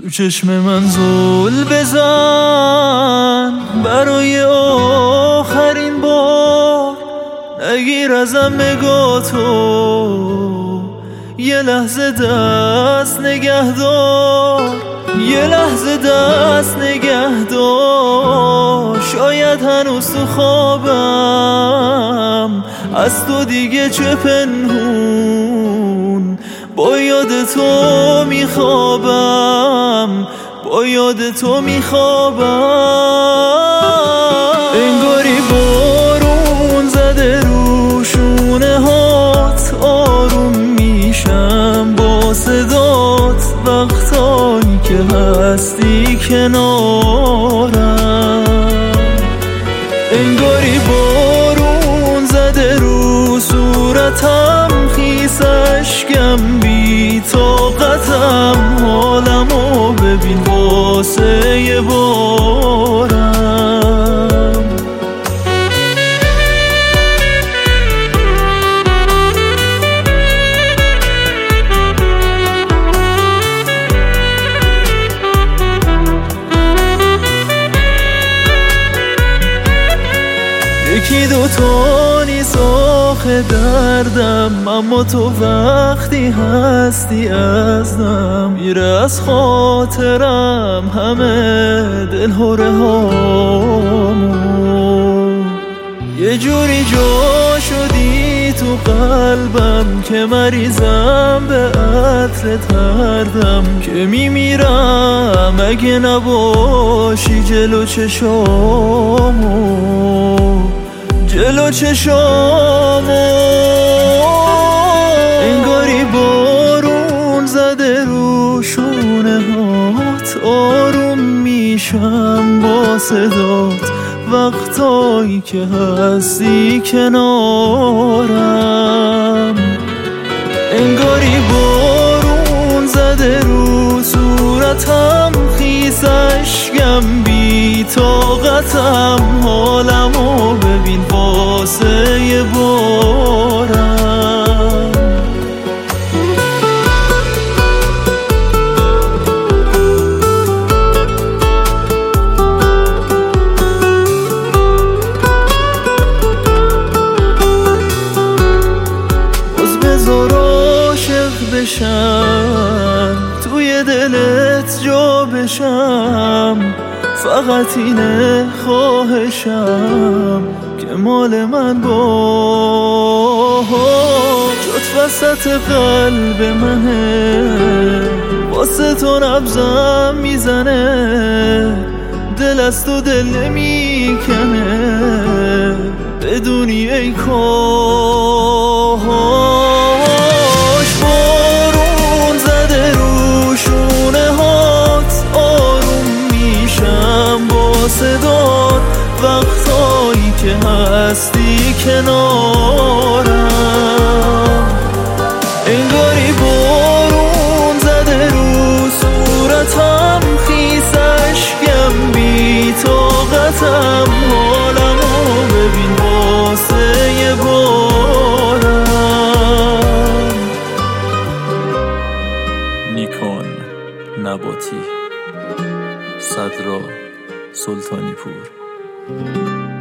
تو چشم من زل بزن برای آخرین بار، نگیر ازم نگاتو، یه لحظه دست نگهدار، یه لحظه دست نگهدار. شاید هنوز تو خوابم، از تو دیگه چه پنهون، با یاد تو میخوابم، با یاد تو میخوابم. انگاری بارون زده رو شونه هات، آروم میشم با صدات وقتایی که هستی کنارم. انگاری بارون زده رو صورتم، خیس اشکم بی طاقتم، حالمو ببین واسه یه بارم. یکی دوتا نیست آخه دردم، اما تو وقتی هستی ازم، میره از خاطرم همه دلهره هامو. یه جوری جا شدی تو قلبم که مریضم به عطرت هردم، که میمیرم اگه نباشی جلو چشامو، جلو چشامو. انگاری بارون زده رو شونه هات، آروم میشم با صدات وقتایی که هستی کنارم. انگاری بارون زده رو صورتم، خیس اشکم بی طاقتم، حالمو ببین واسه یه بارم. باز بذار عاشق بشم، توی دلت جا بشم، فقط اینه خواهشم که مال من باش. جات وسط قلب منه، واسه تو نبضم میزنه، دل از تو دل نمیکنه، بدونی ای کاش. بارون زده رو شونه هات، آروم میشم با صدات وقتایی که هستی کنارم. انگاری بارون زده رو صورتم، خیس اشکم بی طاقتم، حالمو ببین واسه یه بارم. نیکان نباتی، صدرا سلطانی پور.